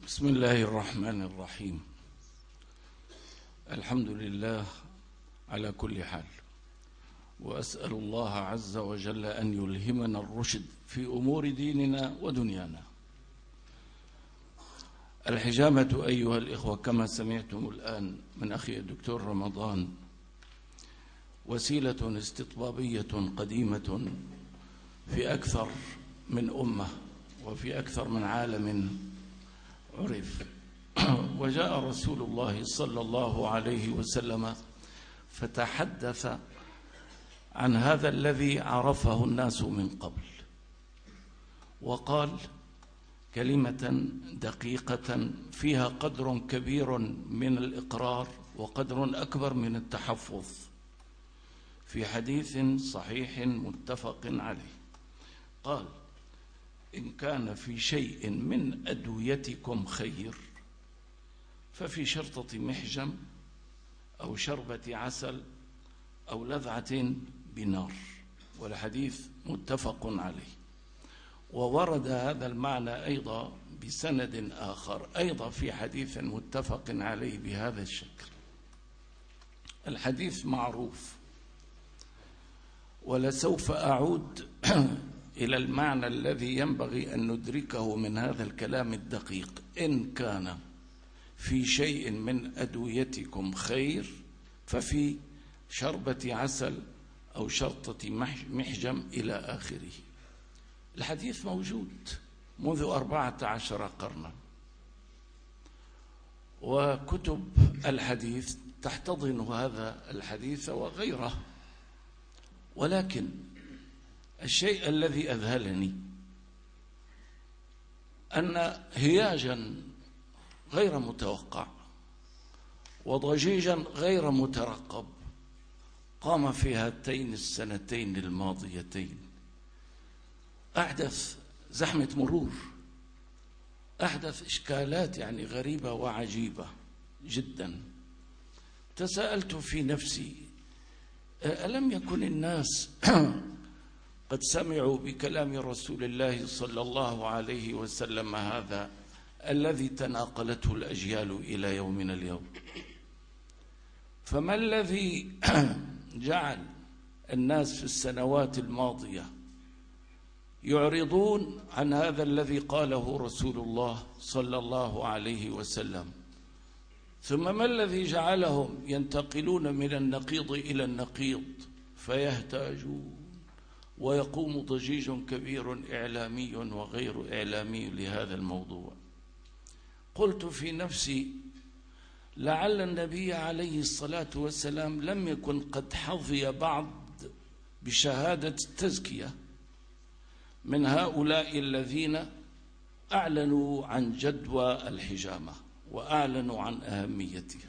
بسم الله الرحمن الرحيم. الحمد لله على كل حال، وأسأل الله عز وجل أن يلهمنا الرشد في أمور ديننا ودنيانا. الحجامة أيها الإخوة كما سمعتم الآن من أخي الدكتور رمضان وسيلة استطبابية قديمة في أكثر من أمة وفي أكثر من عالم عرف. وجاء رسول الله صلى الله عليه وسلم فتحدث عن هذا الذي عرفه الناس من قبل، وقال كلمة دقيقة فيها قدر كبير من الإقرار وقدر أكبر من التحفظ، في حديث صحيح متفق عليه. قال: إن كان في شيء من أدويتكم خير ففي شرطة محجم أو شربة عسل أو لذعة بنار. والحديث متفق عليه. وورد هذا المعنى أيضا بسند آخر أيضا في حديث متفق عليه بهذا الشكل. الحديث معروف، ولسوف أعود إلى المعنى الذي ينبغي أن ندركه من هذا الكلام الدقيق. إن كان في شيء من أدويتكم خير ففي شربة عسل أو شرطة محجم إلى آخره. الحديث موجود منذ 14 قرنا، وكتب الحديث تحتضن هذا الحديث وغيره. ولكن الشيء الذي أذهلني أن هياجا غير متوقع وضجيجا غير مترقب قام في هاتين السنتين الماضيتين. أحدث زحمة مرور، أحدث إشكالات غريبة وعجيبة جدا. تساءلت في نفسي: ألم يكن الناس قد سمعوا بكلام رسول الله صلى الله عليه وسلم هذا الذي تناقلته الأجيال إلى يومنا اليوم؟ فما الذي جعل الناس في السنوات الماضية يعرضون عن هذا الذي قاله رسول الله صلى الله عليه وسلم؟ ثم ما الذي جعلهم ينتقلون من النقيض إلى النقيض فيهتاجون ويقوم ضجيج كبير إعلامي وغير إعلامي لهذا الموضوع؟ قلت في نفسي: لعل النبي عليه الصلاة والسلام لم يكن قد حظي بعض بشهادة التزكية من هؤلاء الذين أعلنوا عن جدوى الحجامة وأعلنوا عن أهميتها.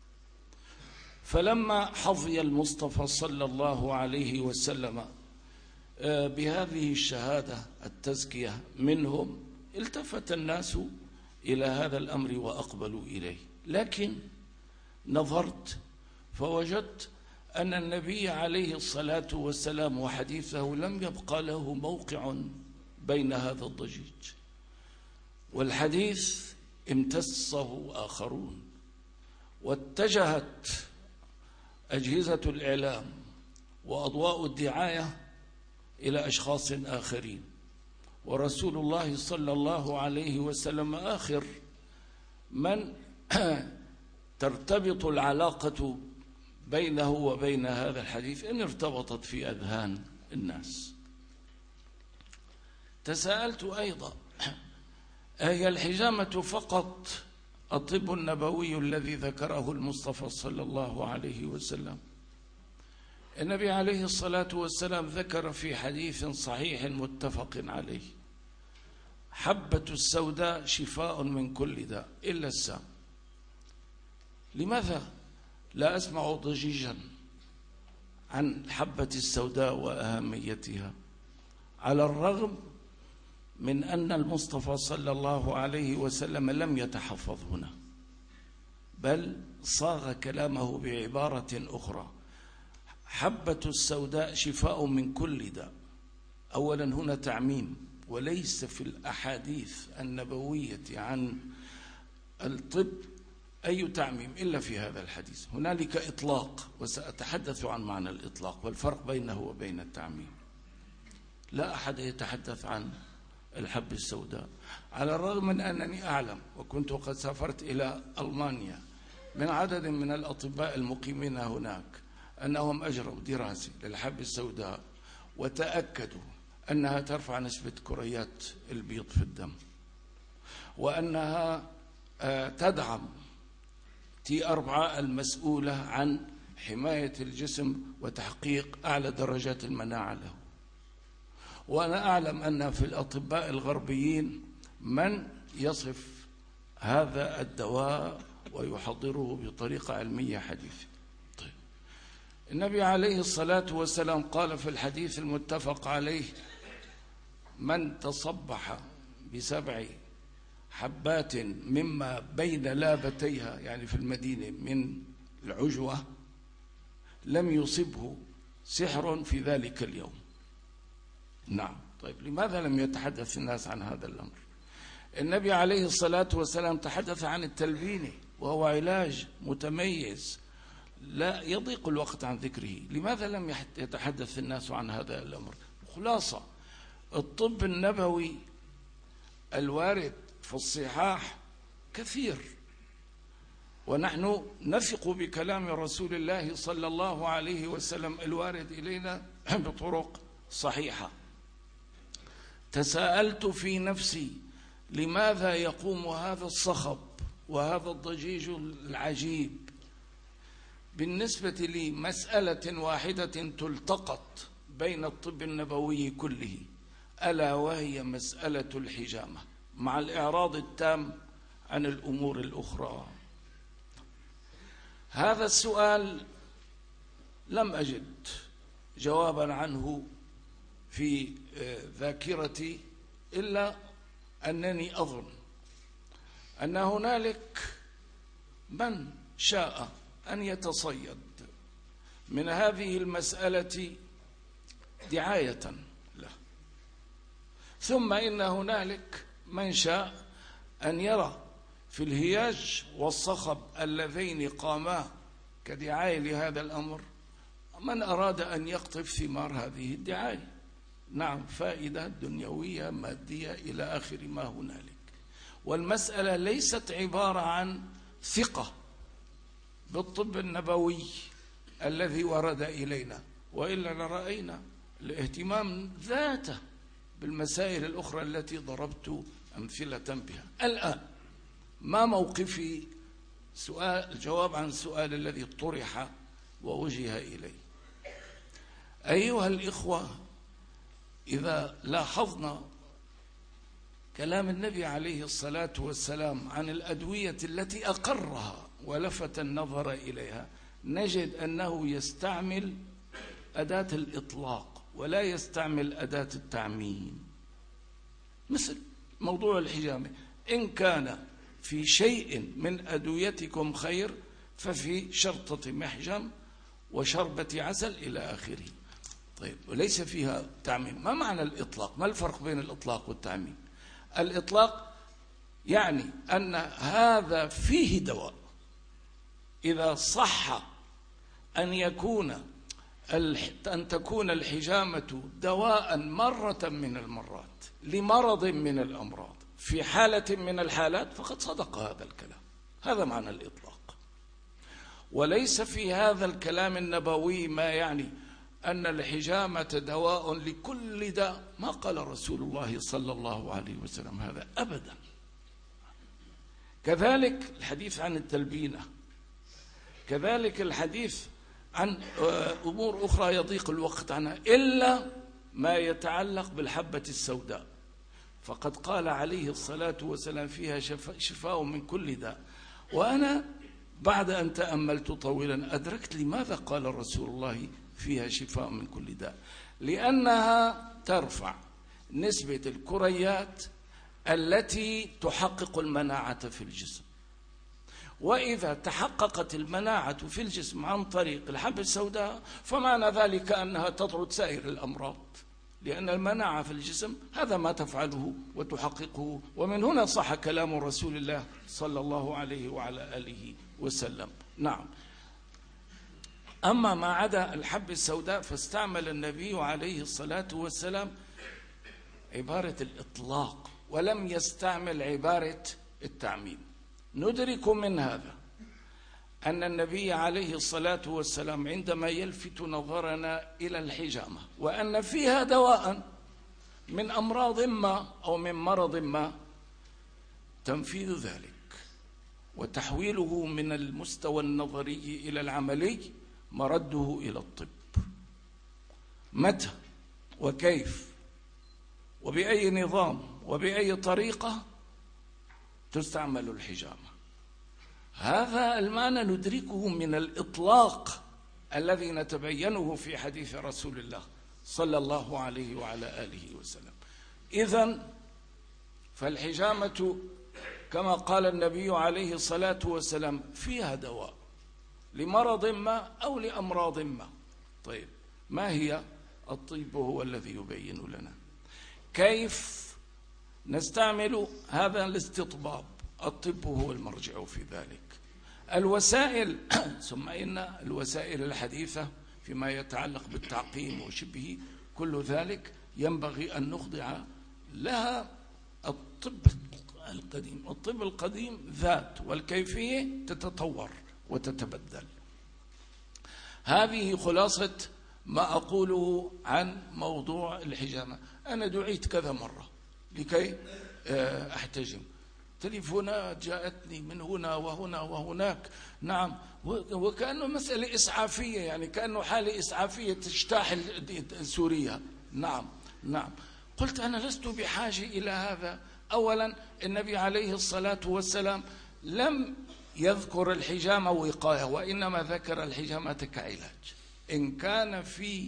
فلما حظي المصطفى صلى الله عليه وسلم بهذه الشهادة التزكية منهم التفت الناس إلى هذا الأمر وأقبلوا إليه. لكن نظرت فوجدت أن النبي عليه الصلاة والسلام وحديثه لم يبقى له موقع بين هذا الضجيج، والحديث امتصه آخرون، واتجهت أجهزة الإعلام وأضواء الدعاية إلى أشخاص آخرين، ورسول الله صلى الله عليه وسلم آخر من ترتبط العلاقة بينه وبين هذا الحديث إن ارتبطت في أذهان الناس. تساءلت أيضا: هي الحجامة فقط الطب النبوي الذي ذكره المصطفى صلى الله عليه وسلم؟ النبي عليه الصلاة والسلام ذكر في حديث صحيح متفق عليه: حبة السوداء شفاء من كل داء إلا السام. لماذا لا أسمع ضجيجا عن الحبة السوداء وأهميتها، على الرغم من أن المصطفى صلى الله عليه وسلم لم يتحفظ هنا، بل صاغ كلامه بعبارة أخرى: حبة السوداء شفاء من كل داء. أولا هنا تعميم، وليس في الأحاديث النبوية عن الطب أي تعميم إلا في هذا الحديث. هنالك إطلاق، وسأتحدث عن معنى الإطلاق والفرق بينه وبين التعميم. لا أحد يتحدث عن الحبة السوداء، على الرغم من أنني أعلم وكنت قد سافرت إلى ألمانيا من عدد من الأطباء المقيمين هناك أنهم أجروا دراسة للحبة السوداء وتأكدوا أنها ترفع نسبة كريات البيض في الدم، وأنها تدعم T4 المسؤولة عن حماية الجسم وتحقيق أعلى درجات المناعة له. وأنا أعلم أن في الأطباء الغربيين من يصف هذا الدواء ويحضره بطريقة علمية حديثة. طيب، النبي عليه الصلاة والسلام قال في الحديث المتفق عليه: من تصبح ب7 حبات مما بين لابتيها، يعني في المدينة، من العجوة، لم يصبه سحر في ذلك اليوم. نعم. طيب، لماذا لم يتحدث الناس عن هذا الأمر؟ النبي عليه الصلاة والسلام تحدث عن التلبينة وهو علاج متميز لا يضيق الوقت عن ذكره. لماذا لم يتحدث الناس عن هذا الأمر؟ خلاصة، الطب النبوي الوارد في الصحاح كثير، ونحن نثق بكلام رسول الله صلى الله عليه وسلم الوارد إلينا بطرق صحيحة. تساءلت في نفسي لماذا يقوم هذا الصخب وهذا الضجيج العجيب بالنسبة لي مسألة واحدة تلتقط بين الطب النبوي كله، ألا وهي مسألة الحجامة، مع الإعراض التام عن الأمور الأخرى. هذا السؤال لم أجد جوابا عنه في ذاكرتي، إلا أنني أظن أن هنالك من شاء أن يتصيد من هذه المسألة دعاية له، ثم إن هنالك من شاء أن يرى في الهياج والصخب اللذين قاما كدعاية لهذا الأمر من أراد أن يقطف ثمار هذه الدعاية. نعم، فائدة دنيوية مادية إلى آخر ما هنالك. والمسألة ليست عبارة عن ثقة بالطب النبوي الذي ورد إلينا، وإلا لرأينا الاهتمام ذاته بالمسائل الأخرى التي ضربت أمثلة بها. الآن ما موقفي؟ الجواب عن السؤال الذي طرح ووجه إلي. أيها الإخوة، إذا لاحظنا كلام النبي عليه الصلاة والسلام عن الأدوية التي أقرها ولفت النظر إليها، نجد أنه يستعمل أداة الإطلاق ولا يستعمل أداة التعميم. مثل موضوع الحجامة: إن كان في شيء من أدويتكم خير ففي شرطة محجم وشربة عسل إلى آخره. طيب، وليس فيها تعميم. ما معنى الإطلاق؟ ما الفرق بين الإطلاق والتعميم؟ الإطلاق يعني أن هذا فيه دواء، إذا صح أن تكون الحجامة دواء مرة من المرات لمرض من الأمراض في حالة من الحالات، فقد صدق هذا الكلام. هذا معنى الإطلاق. وليس في هذا الكلام النبوي ما يعني أن الحجامة دواء لكل داء. ما قال رسول الله صلى الله عليه وسلم هذا أبدا. كذلك الحديث عن التلبينة، كذلك الحديث عن أمور أخرى يضيق الوقت عنها، إلا ما يتعلق بالحبة السوداء، فقد قال عليه الصلاة والسلام فيها شفاء من كل داء. وأنا بعد أن تأملت طويلا أدركت لماذا قال رسول الله فيها شفاء من كل داء: لأنها ترفع نسبة الكريات التي تحقق المناعة في الجسم. وإذا تحققت المناعة في الجسم عن طريق الحبة السوداء، فمعنى ذلك أنها تطرد سائر الأمراض. لأن المناعة في الجسم هذا ما تفعله وتحققه، ومن هنا صح كلام رسول الله صلى الله عليه وعلى آله وسلم. نعم. أما ما عدا الحبة السوداء فاستعمل النبي عليه الصلاة والسلام عبارة الإطلاق ولم يستعمل عبارة التعميم. ندرك من هذا أن النبي عليه الصلاة والسلام عندما يلفت نظرنا إلى الحجامة وأن فيها دواء من أمراض ما أو من مرض ما، تنفيذ ذلك وتحويله من المستوى النظري إلى العملي مرده إلى الطب. متى وكيف وبأي نظام وبأي طريقة تستعمل الحجامة، هذا المعنى ندركه من الإطلاق الذي نتبينه في حديث رسول الله صلى الله عليه وعلى آله وسلم. إذن فالحجامة كما قال النبي عليه الصلاة والسلام فيها دواء لمرض ما أو لأمراض ما. طيب ما هي؟ الطب هو الذي يبين لنا كيف نستعمل هذا الاستطباب، الطب هو المرجع في ذلك. الوسائل ثم إن الوسائل الحديثة فيما يتعلق بالتعقيم وشبه كل ذلك ينبغي أن نخضع لها الطب القديم. الطب القديم ذات والكيفية تتطور وتتبدل. هذه خلاصة ما أقوله عن موضوع الحجامة. أنا دعيت كذا مرة لكي أحتجم، تليفونات جاءتني من هنا وهنا وهناك. نعم، وكأنه مسألة إسعافية، يعني كأنه حالة إسعافية تجتاح سوريا. نعم. قلت أنا لست بحاجة إلى هذا. أولا النبي عليه الصلاة والسلام لم يذكر الحجامة وقاية، وإنما ذكر الحجامة كعلاج. إن كان في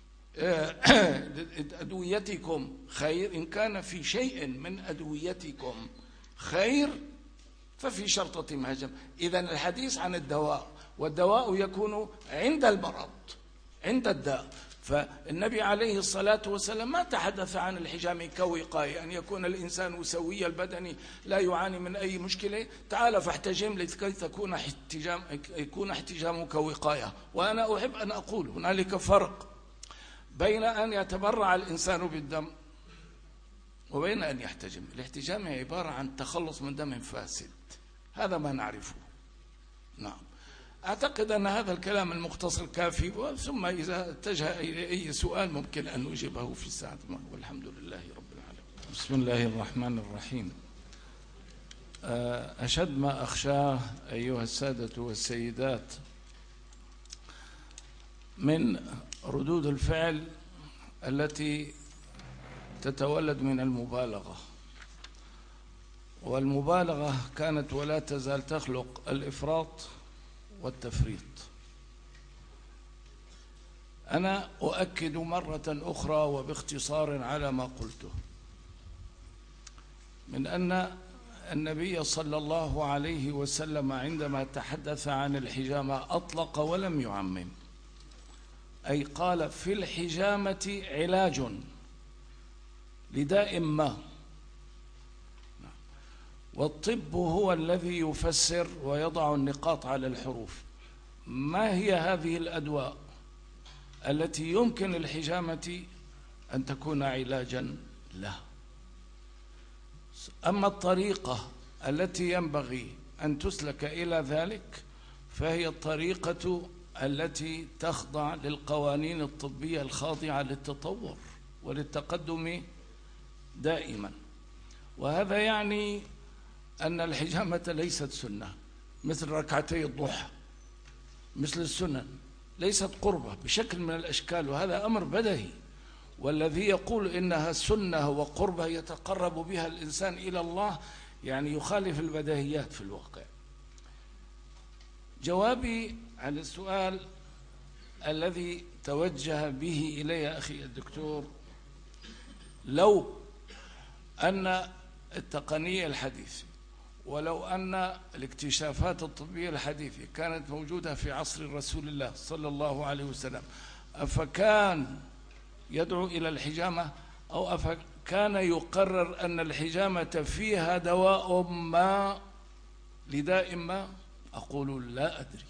أدويتكم خير، إن كان في شيء من أدويتكم خير ففي شرطة مهجم. إذن الحديث عن الدواء، والدواء يكون عند المرض عند الداء. فالنبي عليه الصلاة والسلام ما تحدث عن الحجام كوقاية، أن يكون الإنسان سوي البدن لا يعاني من أي مشكلة، تعال فاحتجم لكي يكون احتجامك وقاية. وأنا أحب أن أقول هنالك فرق بين أن يتبرع الإنسان بالدم وبين أن يحتجم. الاحتجام عبارة عن تخلص من دم فاسد، هذا ما نعرفه. نعم، أعتقد أن هذا الكلام المختصر كافي، ثم إذا اتجه إلى أي سؤال ممكن أن نجيبه في الساعة. والحمد لله رب العالمين. بسم الله الرحمن الرحيم. أشد ما أخشاه أيها السادة والسيدات من ردود الفعل التي تتولد من المبالغة، والمبالغة كانت ولا تزال تخلق الإفراط والتفريط. أنا أؤكد مرة أخرى وباختصار على ما قلته، من أن النبي صلى الله عليه وسلم عندما تحدث عن الحجامة أطلق ولم يعمم، أي قال في الحجامة علاج لداء ما، والطب هو الذي يفسر ويضع النقاط على الحروف. ما هي هذه الأدواء التي يمكن الحجامة أن تكون علاجا له؟ أما الطريقة التي ينبغي أن تسلك إلى ذلك فهي الطريقة التي تخضع للقوانين الطبية الخاضعة للتطور وللتقدم دائما. وهذا يعني أن الحجامة ليست سنة مثل ركعتي الضحى، مثل السنن، ليست قربة بشكل من الأشكال، وهذا أمر بديهي. والذي يقول إنها سنة وقربة يتقرب بها الإنسان إلى الله يعني يخالف البديهيات في الواقع. جوابي عن السؤال الذي توجه به إلي أخي الدكتور، لو أن التقنية الحديثة ولو أن الاكتشافات الطبية الحديثة كانت موجودة في عصر رسول الله صلى الله عليه وسلم، أفكان يدعو إلى الحجامة أو كان يقرر أن الحجامة فيها دواء ما لداء ما؟ أقول لا أدري.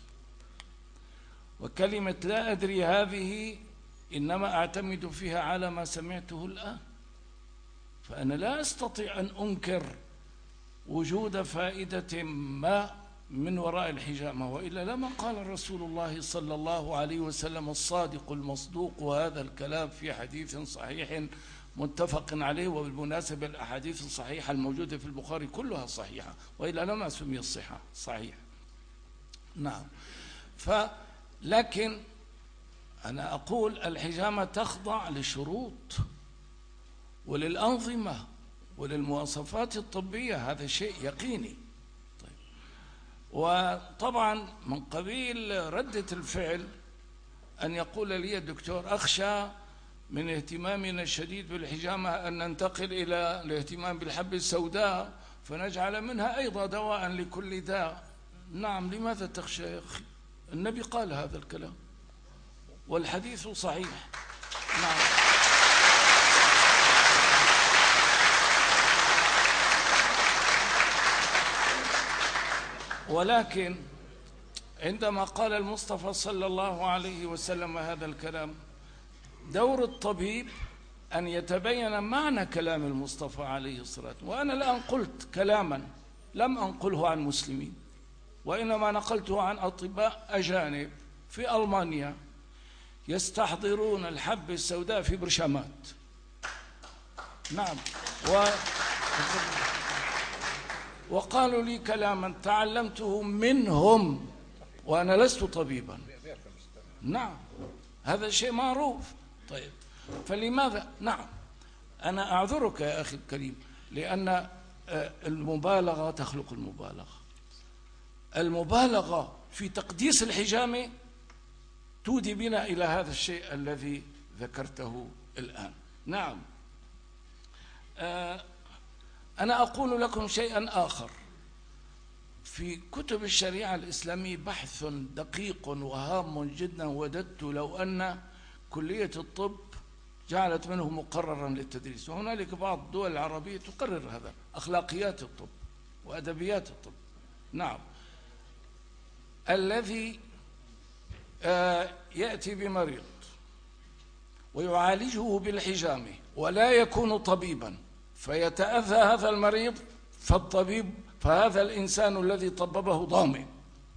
وكلمة لا أدري هذه إنما أعتمد فيها على ما سمعته الآن، فأنا لا أستطيع أن أنكر وجود فائدة ما من وراء الحجامة، وإلا لما قال رسول الله صلى الله عليه وسلم الصادق المصدوق، وهذا الكلام في حديث صحيح متفق عليه. وبالمناسبة الأحاديث الصحيحة الموجودة في البخاري كلها صحيحة، وإلا لما سمي الصحة صحيح. نعم. لكن أنا أقول الحجامة تخضع لشروط وللأنظمة وللمواصفات الطبية، هذا شيء يقيني. طيب. وطبعا من قبيل ردة الفعل أن يقول لي الدكتور أخشى من اهتمامنا الشديد بالحجامة أن ننتقل إلى الاهتمام بالحبة السوداء فنجعل منها أيضا دواء لكل داء. نعم، لماذا تخشى يا أخي؟ النبي قال هذا الكلام والحديث صحيح. نعم. ولكن عندما قال المصطفى صلى الله عليه وسلم هذا الكلام، دور الطبيب أن يتبين معنى كلام المصطفى عليه الصلاة والسلام. وأنا الآن قلت كلاما لم أنقله عن مسلمين، وإنما نقلته عن أطباء أجانب في ألمانيا يستحضرون الحبة السوداء في برشامات. نعم. وقالوا لي كلاما تعلمته منهم وأنا لست طبيبا. نعم، هذا شيء معروف. طيب، فلماذا؟ نعم، أنا أعذرك يا أخي الكريم، لأن المبالغة تخلق المبالغة. المبالغة في تقديس الحجامة تودي بنا إلى هذا الشيء الذي ذكرته الآن. نعم. أنا أقول لكم شيئا آخر. في كتب الشريعة الإسلامية بحث دقيق وهام جدا، وددت لو أن كلية الطب جعلت منه مقررا للتدريس، وهنالك بعض الدول العربية تقرر هذا، أخلاقيات الطب وأدبيات الطب. نعم. الذي يأتي بمريض ويعالجه بالحجامة ولا يكون طبيبا فيتأذى هذا المريض، فهذا الإنسان الذي طببه ضامن.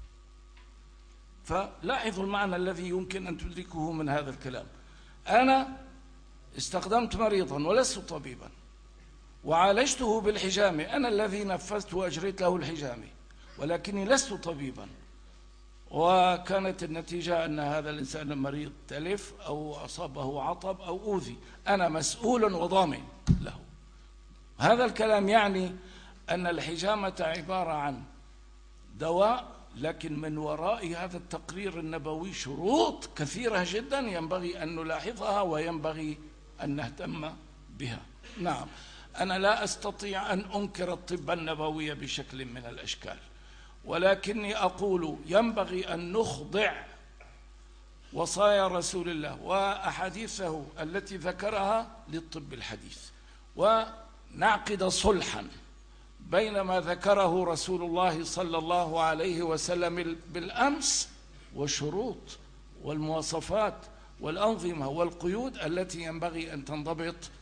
فلاحظوا المعنى الذي يمكن أن تدركه من هذا الكلام. أنا استخدمت مريضا ولست طبيبا وعالجته بالحجامة، أنا الذي نفذت وأجريت له الحجامة، ولكني لست طبيبا، وكانت النتيجة أن هذا الإنسان مريض تلف أو أصابه عطب أو أوذي، أنا مسؤول وضامن له. هذا الكلام يعني أن الحجامة عبارة عن دواء، لكن من وراء هذا التقرير النبوي شروط كثيرة جدا ينبغي أن نلاحظها وينبغي أن نهتم بها. نعم. أنا لا أستطيع أن أنكر الطب النبوي بشكل من الأشكال، ولكني أقول ينبغي أن نخضع وصايا رسول الله وأحاديثه التي ذكرها للطب الحديث، ونعقد صلحا بين ما ذكره رسول الله صلى الله عليه وسلم بالأمس والشروط والمواصفات والأنظمة والقيود التي ينبغي أن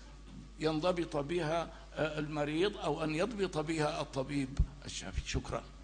ينضبط بها المريض أو أن يضبط بها الطبيب الشافي. شكرا.